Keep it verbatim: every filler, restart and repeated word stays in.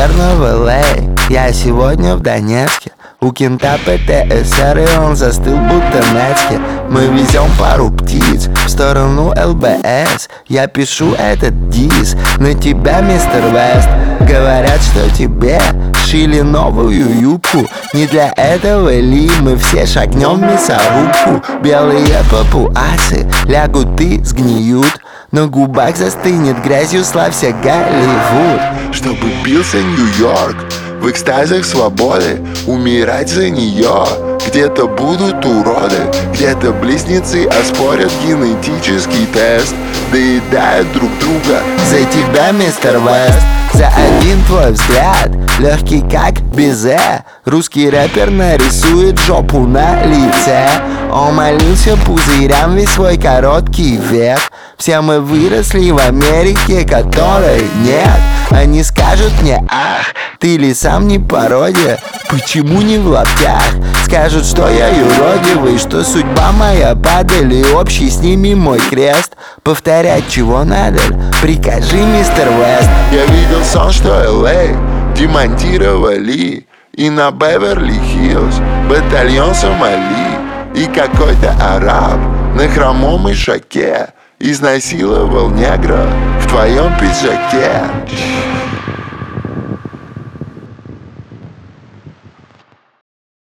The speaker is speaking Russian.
наверное, в Эл Эй. Я сегодня в Донецке. У кента Пэ Тэ Эс Эр, и он застыл будто Нецке. Мы везем пару птиц в сторону Эл Бэ Эс. Я пишу этот дис на тебя, мистер Вест. Говорят, что тебе шили новую юбку. Не для этого ли мы все шагнем в мясорубку? Белые папуасы лягут и сгниют. На губах застынет грязью, славься Голливуд. Чтобы бился Нью-Йорк в экстазах свободы, умирать за нее. Где-то будут уроды, где-то близнецы оспорят генетический тест, доедают друг друга. За тебя, мистер Вест, за один твой взгляд, легкий как безе. Русский рэпер нарисует жопу на лице. Он молился пузырям весь свой короткий век. Все мы выросли в Америке, которой нет. Они скажут мне: ах, ты ли сам не пародия? Почему не в лаптях? Скажут, что я юродивый, что судьба моя падаль, и общий с ними мой крест. Повторять чего надо? Прикажи, мистер Вест. Я видел сон, что Эл Эй демонтировали, и на Беверли-Хиллз батальон Сомали, и какой-то араб на хромом ишаке изнасиловал негра в твоем пиджаке.